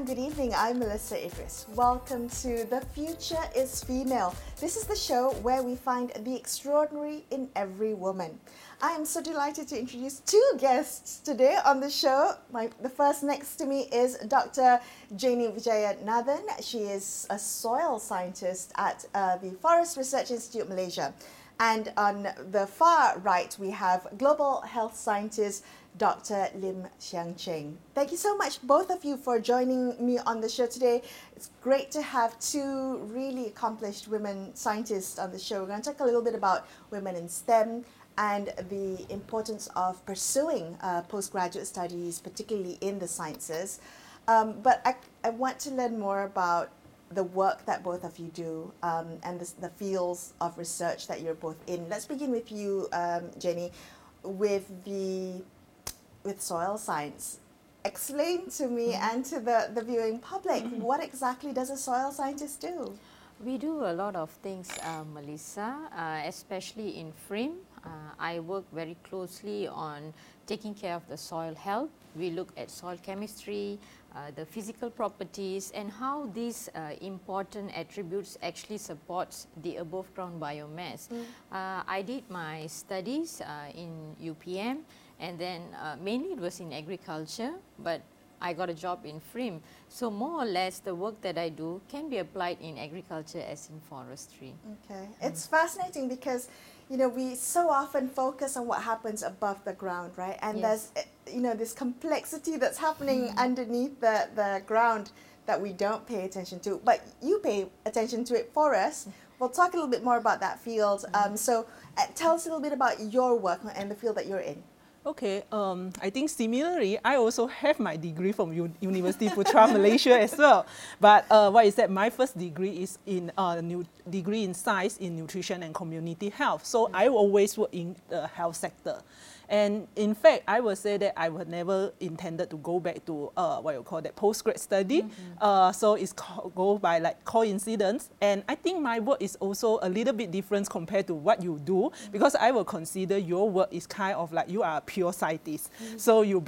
good evening. I'm Melissa Idris. Welcome to The Future is Female. This is the show where we find the extraordinary in every woman. I am so delighted to introduce two guests today on the show. The first next to me is Dr. Janie Vijayanathan. She is a soil scientist at the Forest Research Institute Malaysia. And on the far right, we have global health scientist Dr. Lim Xiang Cheng. Thank you so much, both of you, for joining me on the show today. It's great to have two really accomplished women scientists on the show. We're going to talk a little bit about women in STEM and the importance of pursuing postgraduate studies, particularly in the sciences. But I want to learn more about the work that both of you do and the fields of research that you're both in. Let's begin with you, Jenny, with soil science. Explain to me and to the viewing public, what exactly does a soil scientist do? We do a lot of things, Melissa, especially in FRIM. I work very closely on taking care of the soil health. We look at soil chemistry, the physical properties, and how these important attributes actually supports the above ground biomass. I did my studies in UPM, and then mainly it was in agriculture, but I got a job in FRIM. So more or less the work that I do can be applied in agriculture as in forestry. Okay, it's fascinating because, you know, we so often focus on what happens above the ground, right? And there's, you know, this complexity that's happening underneath the ground that we don't pay attention to. But you pay attention to it for us. We'll talk a little bit more about that field. So tell us a little bit about your work and the field that you're in. Okay, I think similarly, I also have my degree from University Putra, Malaysia as well. But what is that? My first degree is in degree in science in nutrition and community health. So I always work in the health sector. And in fact, I would say that I would never intended to go back to what you call that postgrad study. So it's go by like coincidence. And I think my work is also a little bit different compared to what you do, because I will consider your work is kind of like you are a pure scientist. So you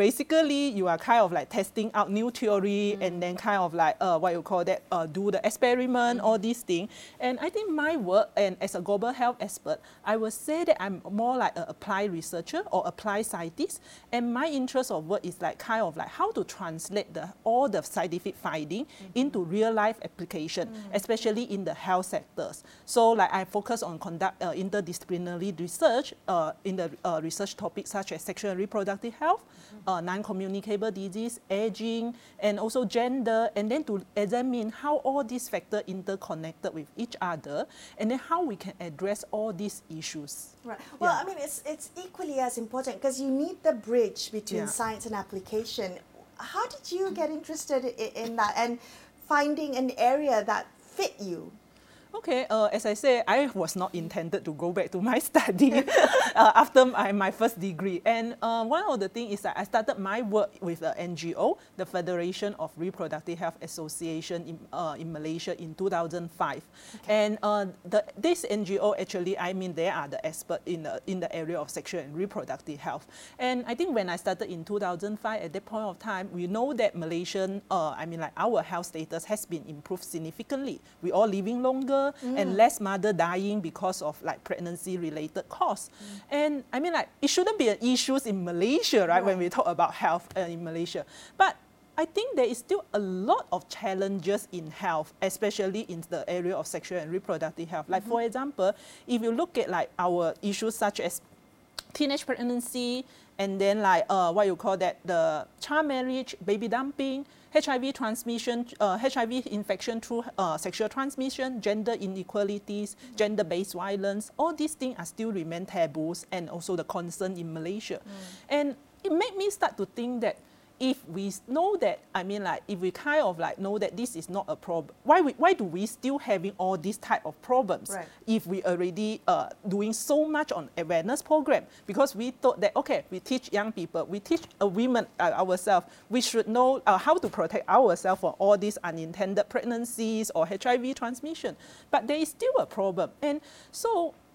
are kind of like testing out new theory and then kind of like what you call that do the experiment, all these things. And I think my work, and as a global health expert, I would say that I'm more like an applied researcher or applied scientist, and my interest of work is like kind of like how to translate all the scientific finding into real life application, especially in the health sectors. So like I focus on conduct interdisciplinary research in the research topics such as sexual and reproductive health, non-communicable disease, aging, and also gender, and then to examine how all these factors interconnected with each other, and then how we can address all these issues. Right. Well, I mean, it's equally as important because you need the bridge between science and application. How did you get interested in that and finding an area that fit you? Okay, as I said, I was not intended to go back to my study after my first degree. And one of the things is that I started my work with the NGO, the Federation of Reproductive Health Association in Malaysia in 2005. And this NGO actually, I mean, they are the expert in the area of sexual and reproductive health. And I think when I started in 2005, at that point of time, we know that Malaysian, I mean, like our health status has been improved significantly. We all living longer, and less mother dying because of like pregnancy related cause. And I mean, like it shouldn't be an issue in Malaysia, right? When we talk about health in Malaysia. But I think there is still a lot of challenges in health, especially in the area of sexual and reproductive health. Like for example, if you look at like our issues such as teenage pregnancy, and then like what you call that, the child marriage, baby dumping, HIV transmission, HIV infection through sexual transmission, gender inequalities, gender-based violence, all these things are still remain taboos and also the concern in Malaysia. And it made me start to think that if we know that, I mean, like, if we kind of like know that this is not a problem, why do we still having all these type of problems if we already doing so much on awareness program? Because we thought that, okay, we teach young people, we teach women ourselves, we should know how to protect ourselves from all these unintended pregnancies or HIV transmission. But there is still a problem. And so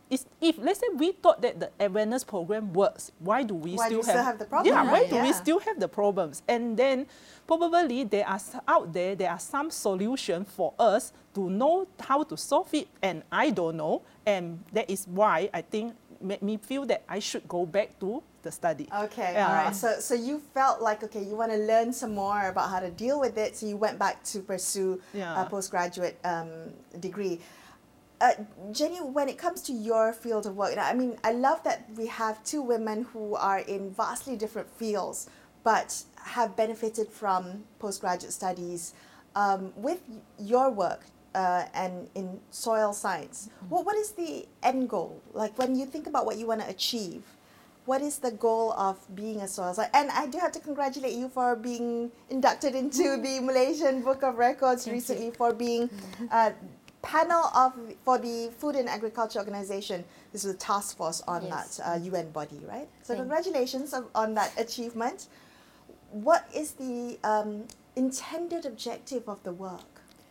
if let's say we thought that the awareness program works, why do we Why do still you still have the problem? Yeah, why do we Yeah. still have the problems? And then probably there are out there are some solution for us to know how to solve it, and I don't know, and that is why I think made me feel that I should go back to the study. Okay, Yeah. all right. So you felt like, okay, you want to learn some more about how to deal with it, so you went back to pursue a Yeah. postgraduate degree. Jenny, when it comes to your field of work, I mean, I love that we have two women who are in vastly different fields, but have benefited from postgraduate studies with your work and in soil science. What is the end goal? Like when you think about what you want to achieve, what is the goal of being a soil scientist? And I do have to congratulate you for being inducted into the Malaysian Book of Records recently, for being panel for the Food and Agriculture Organization. This is a task force on Yes. that UN body, right? So Thank you. congratulations on that achievement. What is the intended objective of the work?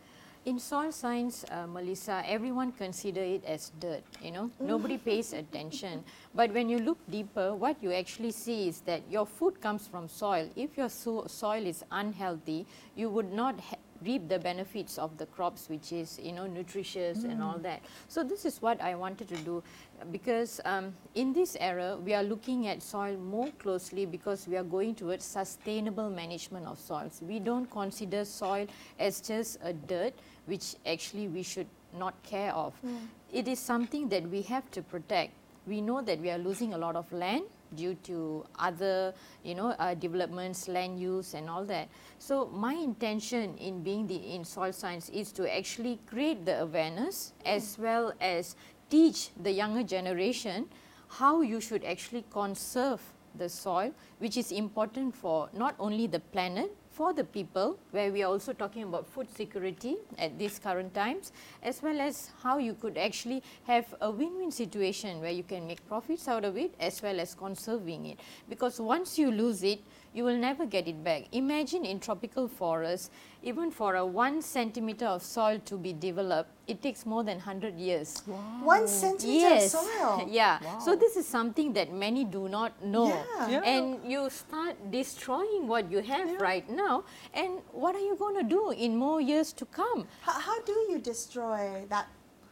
In soil science, Melissa, everyone consider it as dirt, Nobody pays attention. But when you look deeper, what you actually see is that your food comes from soil. If your soil is unhealthy, you would not reap the benefits of the crops, which is, nutritious and all that. So this is what I wanted to do, because in this era, we are looking at soil more closely because we are going towards sustainable management of soils. We don't consider soil as just a dirt, which actually we should not care of. It is something that we have to protect. We know that we are losing a lot of land due to other, developments, land use and all that. So my intention in being in soil science is to actually create the awareness as well as teach the younger generation how you should actually conserve the soil, which is important for not only the planet, for the people, where we are also talking about food security at these current times, as well as how you could actually have a win-win situation where you can make profits out of it as well as conserving it. Because once you lose it, you will never get it back. Imagine in tropical forests, even for a 1 centimeter of soil to be developed, it takes more than 100 years. 1 centimeter of soil. Yeah. Wow. So this is something that many do not know. Yeah. Yeah. And you start destroying what you have right now. And what are you going to do in more years to come? How do you destroy that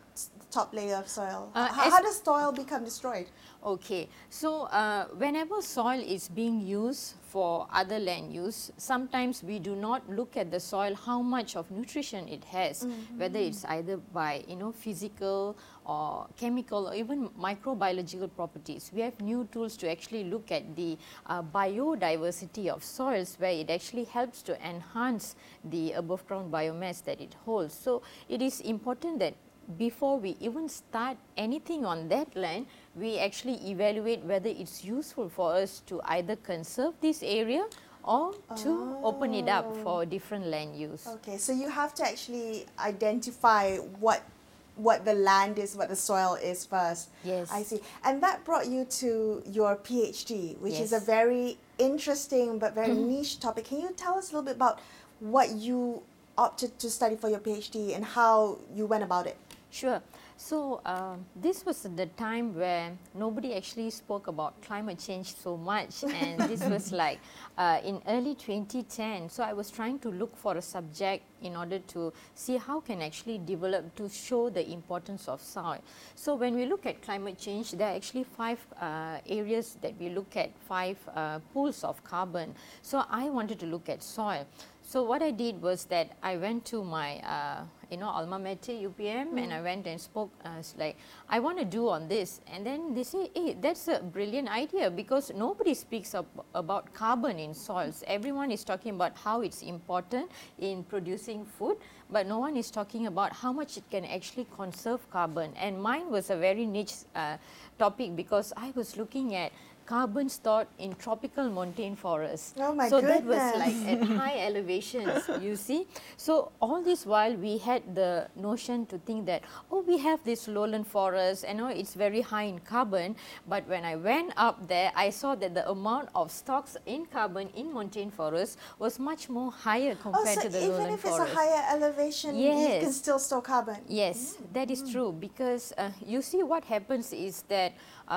top layer of soil? Uh, How does soil become destroyed? Okay, so whenever soil is being used for other land use, sometimes we do not look at the soil how much of nutrition it has, whether it's either by physical or chemical or even microbiological properties. We have new tools to actually look at the biodiversity of soils, where it actually helps to enhance the above ground biomass that it holds. So it is important that before we even start anything on that land, we actually evaluate whether it's useful for us to either conserve this area or to open it up for different land use. Okay, so you have to actually identify what the land is, what the soil is first. Yes. I see. And that brought you to your PhD, which is a Yes. very interesting but very niche topic. Can you tell us a little bit about what you opted to study for your PhD and how you went about it? Sure. So this was the time where nobody actually spoke about climate change so much, and this was like in early 2010. So I was trying to look for a subject in order to see how can actually develop to show the importance of soil. So when we look at climate change, there are actually 5 areas that we look at, 5 pools of carbon. So I wanted to look at soil. So what I did was that I went to my alma mater, UPM, and I went and spoke like, I want to do on this. And then they say, hey, that's a brilliant idea, because nobody speaks about carbon in soils. Everyone is talking about how it's important in producing food, but no one is talking about how much it can actually conserve carbon. And mine was a very niche topic, because I was looking at carbon stored in tropical montane forests. Oh my so that was goodness. like at high elevations, you see. So all this while we had the notion to think that, oh, we have this lowland forest, and it's very high in carbon. But when I went up there, I saw that the amount of stocks in carbon in montane forest was much more higher compared so to the even lowland if it's forest. a higher elevation, you can Yes. still store carbon. Yes, that is true, because you see what happens is that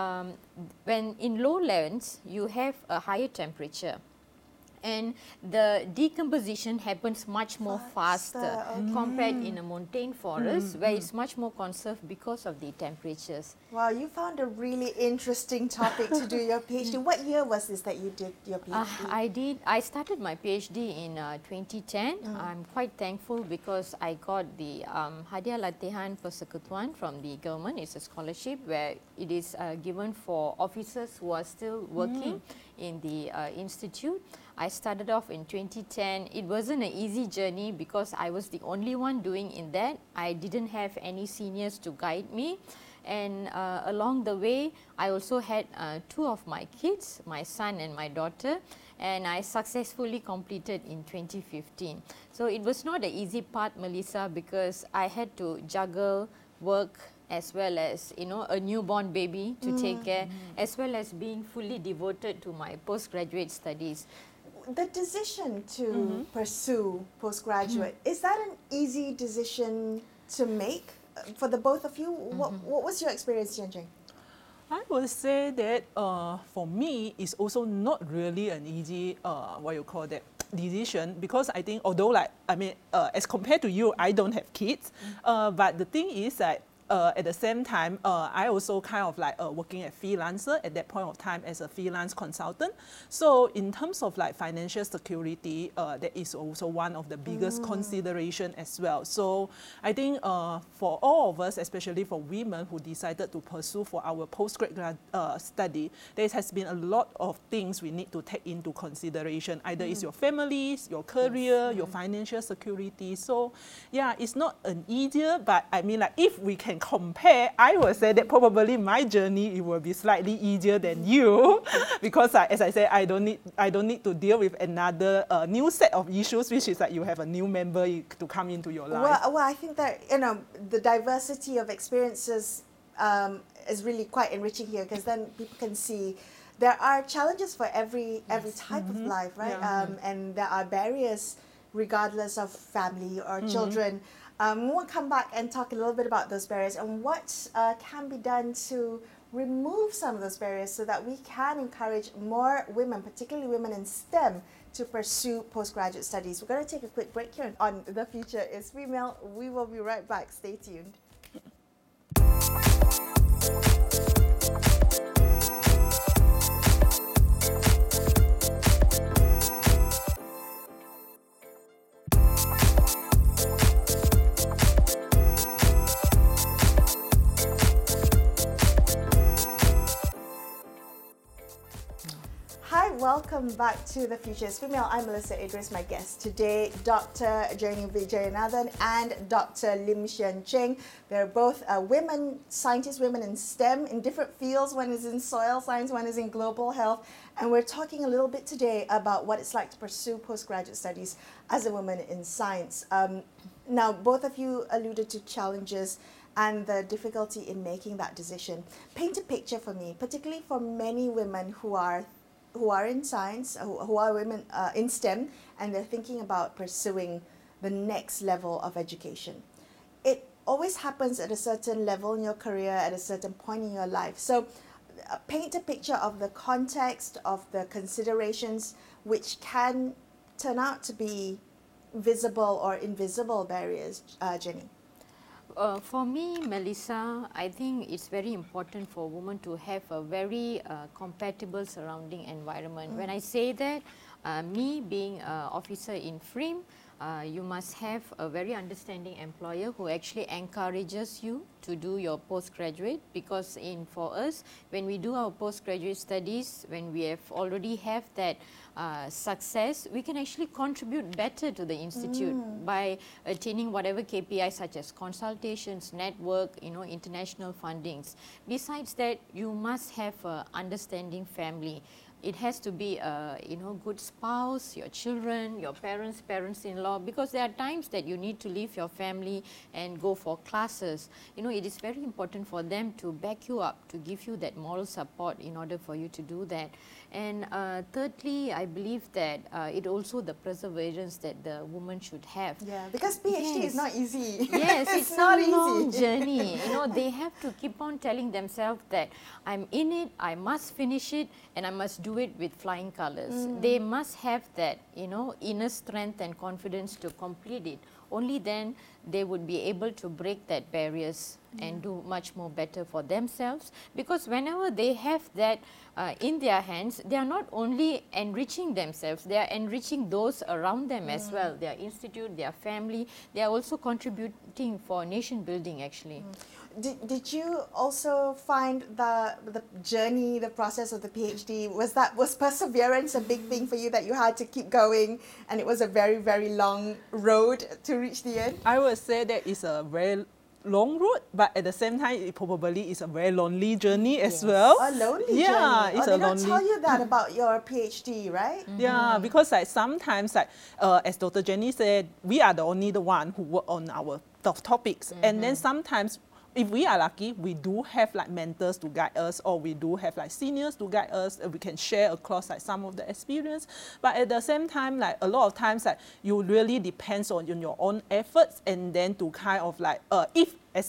when in lowlands you have a higher temperature, and the decomposition happens much more faster Faster, compared in a montane forest where it's much more conserved because of the temperatures. Wow, you found a really interesting topic to do your PhD. What year was this that you did your PhD? I started my PhD in 2010. I'm quite thankful because I got the Hadiah Latihan Persekutuan from the government. It's a scholarship where it is given for officers who are still working in the institute. I started off in 2010. It wasn't an easy journey because I was the only one doing in that. I didn't have any seniors to guide me. And along the way, I also had two of my kids, my son and my daughter, and I successfully completed in 2015. So it was not an easy part, Melissa, because I had to juggle work as well as a newborn baby to take care, as well as being fully devoted to my postgraduate studies. The decision to pursue postgraduate, is that an easy decision to make for the both of you? What was your experience, Jian Jing? I would say that for me, it's also not really an easy, decision, because I think, although as compared to you, I don't have kids, but the thing is that at the same time, I also kind of working as freelancer at that point of time as a freelance consultant. So in terms of financial security, that is also one of the biggest consideration as well. So I think for all of us, especially for women who decided to pursue for our postgraduate study, there has been a lot of things we need to take into consideration. Either it's your families, your career, your financial security. So yeah, it's not an easier, but I mean if we can compare, I would say that probably my journey, it will be slightly easier than you, because as I said, I don't need to deal with another new set of issues, which is you have a new member to come into your life. Well, I think that the diversity of experiences is really quite enriching here, because then people can see there are challenges for every type of life, right? Yeah. And there are barriers regardless of family or children. We'll come back and talk a little bit about those barriers and what can be done to remove some of those barriers so that we can encourage more women, particularly women in STEM, to pursue postgraduate studies. We're going to take a quick break here on The Future is Female. We will be right back. Stay tuned. Hi, welcome back to The Future is Female. I'm Melissa Idris. My guest today, Dr. Jenny Vijayanathan and Dr. Lim Hsien Cheng. They're both women scientists, women in STEM, in different fields. One is in soil science, one is in global health. And we're talking a little bit today about what it's like to pursue postgraduate studies as a woman in science. Now, both of you alluded to challenges and the difficulty in making that decision. Paint a picture for me, particularly for many women who are in science, who are women in STEM, and they're thinking about pursuing the next level of education. It always happens at a certain level in your career, at a certain point in your life. So paint a picture of the context, of the considerations, which can turn out to be visible or invisible barriers, Jenny. For me, Melissa, I think it's very important for a woman to have a very compatible surrounding environment. When I say that, me being an officer in FRIM, you must have a very understanding employer who actually encourages you to do your postgraduate, because for us, when we do our postgraduate studies, when we already have that success, we can actually contribute better to the institute by attaining whatever KPIs such as consultations, network, international fundings. Besides that, you must have an understanding family. It has to be a good spouse, your children, your parents, parents-in-law, because there are times that you need to leave your family and go for classes. It is very important for them to back you up, to give you that moral support in order for you to do that. And thirdly, I believe that it also the perseverance that the woman should have. Yeah, because PhD is not easy. Yes, it's not a long easy. journey. They have to keep on telling themselves that I'm in it, I must finish it, and I must do it with flying colors. They must have that, inner strength and confidence to complete it. Only then they would be able to break that barriers and do much more better for themselves, because whenever they have that in their hands, they are not only enriching themselves, they are enriching those around them as well, their institute, their family. They are also contributing for nation building actually. Did you also find the journey, the process of the PhD, was perseverance a big thing for you, that you had to keep going and it was a very, very long road to reach the end? I would say that it's a very long road, but at the same time, it probably is a very lonely journey as well. A lonely yeah, journey. It's they a don't lonely. tell you that about your PhD, right? Yeah, because sometimes as Dr. Jenny said, we are the one who work on our topics, and then sometimes, if we are lucky, we do have mentors to guide us, or we do have seniors to guide us. We can share across some of the experience. But at the same time, a lot of times, you really depends on your own efforts, and then to kind of if as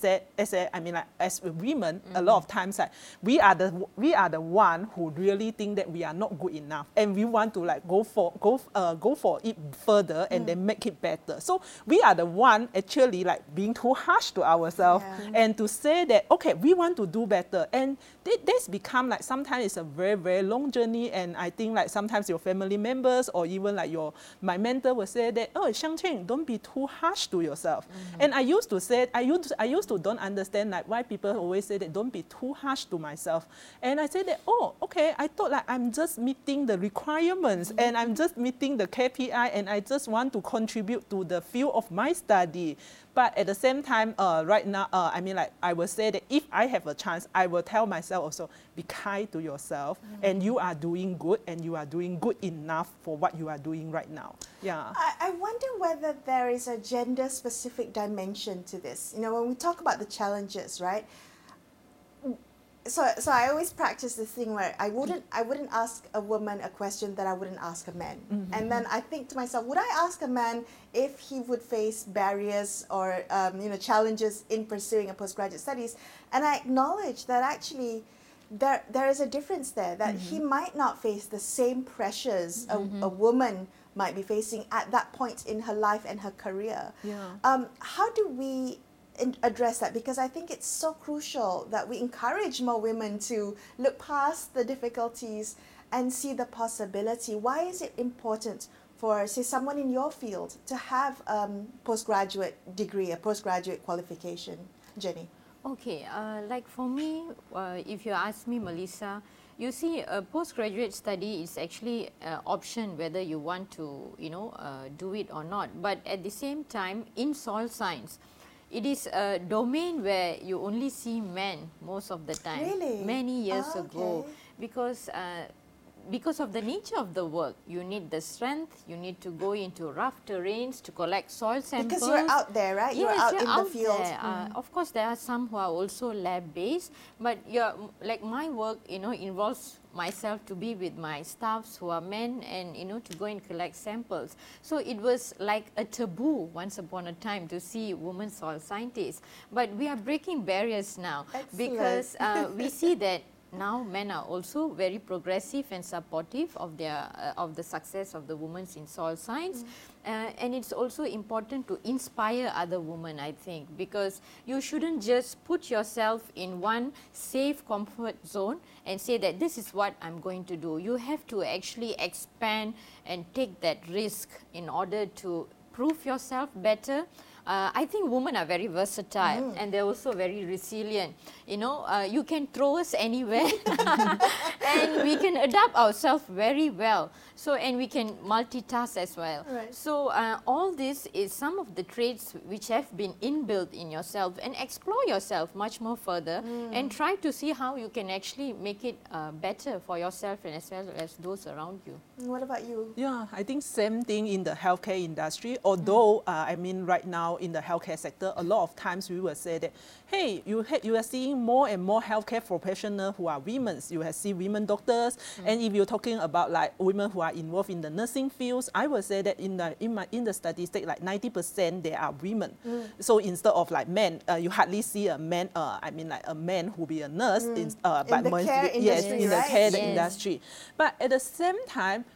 women, a lot of times we are the one who really think that we are not good enough, and we want to go for it further and then make it better. So we are the one actually being too harsh to ourselves, and to say that okay, we want to do better, and this become sometimes it's a very, very long journey. And I think sometimes your family members or even my mentor will say that, oh, Xiang Cheng, don't be too harsh to yourself. And I used to say, I used to don't understand why people always say that don't be too harsh to myself. And I said that, oh, okay, I thought I'm just meeting the requirements and I'm just meeting the KPI, and I just want to contribute to the field of my study. But at the same time, right now, I will say that if I have a chance, I will tell myself also, be kind to yourself, and you are doing good, and you are doing good enough for what you are doing right now. Yeah. I wonder whether there is a gender-specific dimension to this. When we talk about the challenges, right? So I always practice this thing where I wouldn't ask a woman a question that I wouldn't ask a man. And then I think to myself, would I ask a man if he would face barriers or challenges in pursuing a postgraduate studies? And I acknowledge that actually there is a difference there, that he might not face the same pressures a woman might be facing at that point in her life and her career. Yeah. How do we address that? Because I think it's so crucial that we encourage more women to look past the difficulties and see the possibility. Why is it important for, say, someone in your field to have a postgraduate degree, a postgraduate qualification? Jenny? Okay, for me, if you ask me, Melissa, you see, a postgraduate study is actually an option whether you want to, do it or not. But at the same time, in soil science, it is a domain where you only see men most of the time. Really? Many years ago, okay. because of the nature of the work, you need the strength, you need to go into rough terrains to collect soil samples. Because you're out there, right? Yes, you're out in the field. There. Of course, there are some who are also lab-based, but my work, involves myself to be with my staffs who are men, and to go and collect samples. So it was like a taboo once upon a time to see women soil scientists. But we are breaking barriers now. Excellent. Because we see that now men are also very progressive and supportive of the success of the women in soil science. And it's also important to inspire other women, I think, because you shouldn't just put yourself in one safe comfort zone and say that this is what I'm going to do. You have to actually expand and take that risk in order to prove yourself better. I think women are very versatile and they're also very resilient. You know, you can throw us anywhere and we can adapt ourselves very well. So, and we can multitask as well. Right. So, all this is some of the traits which have been inbuilt in yourself, and explore yourself much more further and try to see how you can actually make it better for yourself and as well as those around you. What about you? Yeah, I think same thing in the healthcare industry. Although, I mean, right now in the healthcare sector, a lot of times we will say that, hey, you are seeing more and more healthcare professionals who are women. You have seen women doctors, and if you're talking about like women who are involved in the nursing fields, I would say that in the statistics, like 90% they are women. So instead of like men, you hardly see a man. I mean, like a man who be a nurse In but the care yes, industry, in the right? care Yes. industry. But at the same time,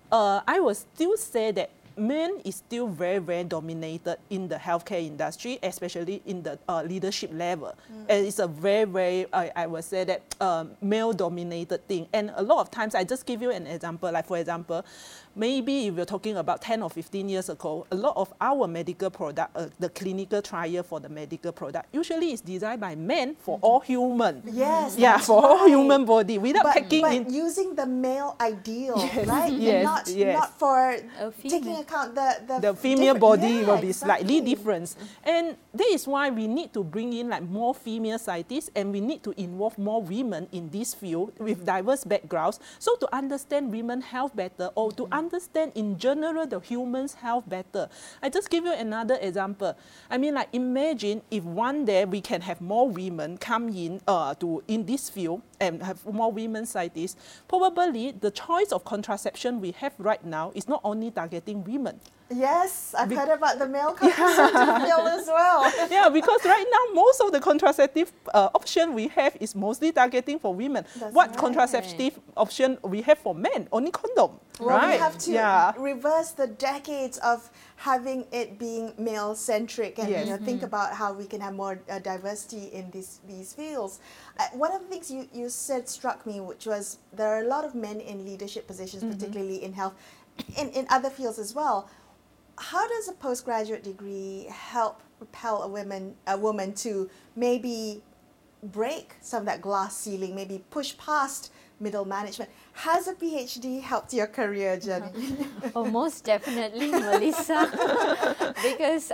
I will still say that men is still very, very dominated in the healthcare industry, especially in the leadership level. And it's a very, very, I would say that male-dominated thing. And a lot of times, I just give you an example. Like, for example, maybe if you're talking about 10 or 15 years ago, a lot of our medical product, the clinical trial for the medical product, usually is designed by men for all human. Yes. Yeah, that's for all right. human body, without But taking in. using the male ideal, right? Yes, And not, yes. not for taking female. account The female different- body yeah, will be slightly exactly. different. And that is why we need to bring in like more female scientists, and we need to involve more women in this field with diverse backgrounds, so to understand women's health better, or to understand in general the human's health better. I just give you another example. I mean, like, imagine if one day we can have more women come in in this field and have more women scientists. Probably the choice of contraception we have right now is not only targeting women. Yes, I've heard about the male contraceptive pill as well. Yeah, because right now most of the contraceptive option we have is mostly targeting for women. That's What right. contraceptive option we have for men? Only condom, Well, right? we have to Yeah. reverse the decades of having it being male-centric and Yes. think about how we can have more diversity in these fields. One of the things you said struck me, which was there are a lot of men in leadership positions, particularly in health, in other fields as well. How does a postgraduate degree help propel a woman to maybe break some of that glass ceiling, maybe push past middle management? Has a PhD helped your career journey? Oh, most definitely, Melissa. Because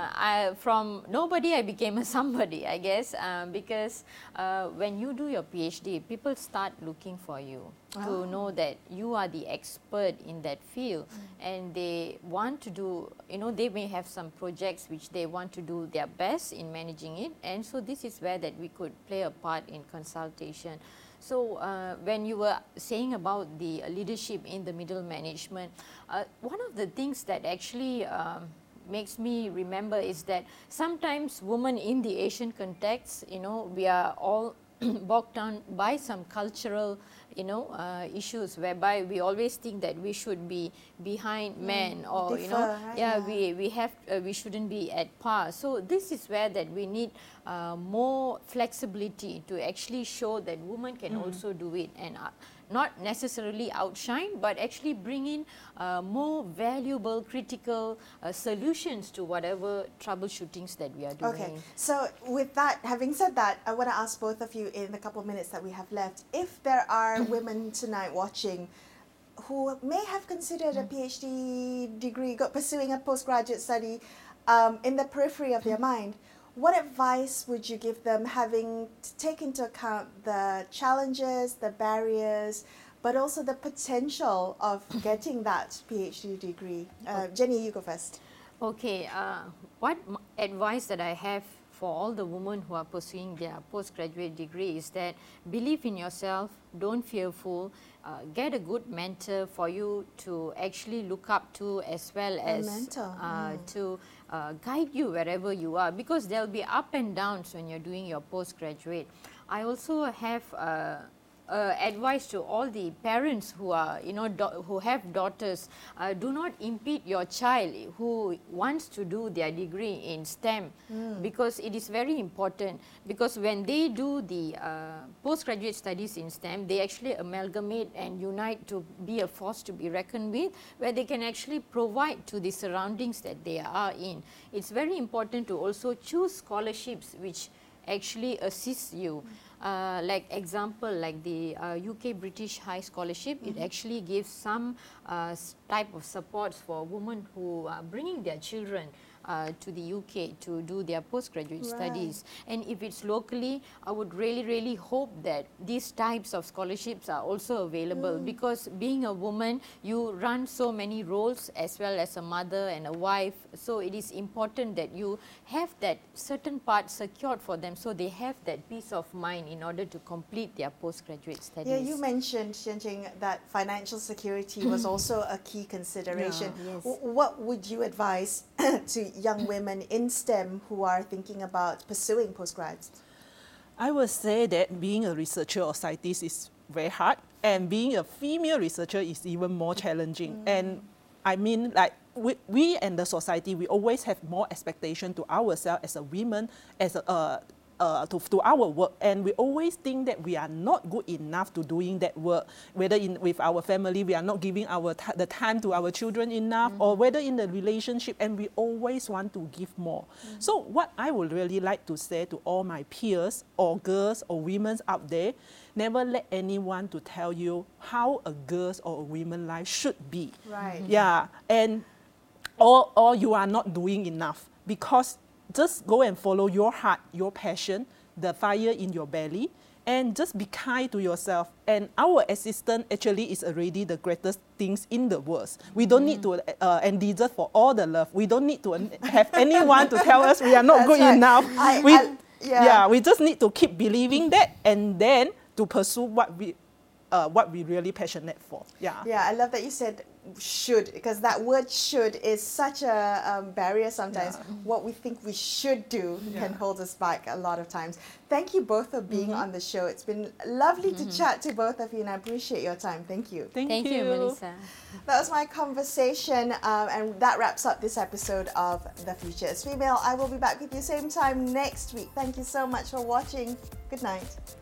from nobody I became a somebody, I guess. Because when you do your PhD, people start looking for you to know that you are the expert in that field, and they want to do, they may have some projects which they want to do their best in managing it, and so this is where that we could play a part in consultation. So when you were saying about the leadership in the middle management, one of the things that actually makes me remember is that sometimes women in the Asian context, we are all bogged down by some cultural issues whereby we always think that we should be behind men, or Differ, right? we shouldn't be at par. So this is where that we need more flexibility to actually show that women can also do it, and not necessarily outshine, but actually bring in more valuable, critical solutions to whatever troubleshootings that we are doing. Okay, so with that, having said that, I want to ask both of you in the couple of minutes that we have left, if there are women tonight watching who may have considered a PhD degree, pursuing a postgraduate study in the periphery of their mind, what advice would you give them, having to take into account the challenges, the barriers, but also the potential of getting that PhD degree? Jenny, you go first. Okay, what advice that I have for all the women who are pursuing their postgraduate degree is that believe in yourself, don't fearful, get a good mentor for you to actually look up to, as well as to guide you wherever you are, because there will be up and downs when you're doing your postgraduate. I also have a advice to all the parents who are, who have daughters, do not impede your child who wants to do their degree in STEM, because it is very important, because when they do the postgraduate studies in STEM, they actually amalgamate and unite to be a force to be reckoned with, where they can actually provide to the surroundings that they are in. It's very important to also choose scholarships which actually assist you. Like example, like the UK British High Scholarship, it actually gives some type of supports for women who are bringing their children to the UK to do their postgraduate studies. And if it's locally, I would really hope that these types of scholarships are also available, because being a woman, you run so many roles as well as a mother and a wife, so it is important that you have that certain part secured for them, so they have that peace of mind in order to complete their postgraduate studies. Yeah, you mentioned, Xian Jing, that financial security was also a key consideration. Yeah. Yes. What would you advise to young women in STEM who are thinking about pursuing postgrads? I would say that being a researcher or scientist is very hard, and being a female researcher is even more challenging. And I mean, like, we and the society, we always have more expectation to ourselves as a woman, as to our work, and we always think that we are not good enough to doing that work, whether with our family we are not giving the time to our children enough, or whether in the relationship, and we always want to give more. So what I would really like to say to all my peers or girls or women out there, never let anyone to tell you how a girl's or a woman's life should be. Right. Yeah, and or you are not doing enough, because just go and follow your heart, your passion, the fire in your belly, and just be kind to yourself. And our assistant actually is already the greatest things in the world. We don't need to and deserve for all the love. We don't need to have anyone to tell us we are not good enough. We just need to keep believing that, and then to pursue what we really passionate for. Yeah. Yeah, I love that you said should, because that word should is such a barrier sometimes. What we think we should do can hold us back a lot of times. Thank you both for being on the show. It's been lovely to chat to both of you, and I appreciate your time. Thank you. Thank you, Melissa. That was my conversation, and that wraps up this episode of The Future is Female. I will be back with you same time next week. Thank you so much for watching. Good night.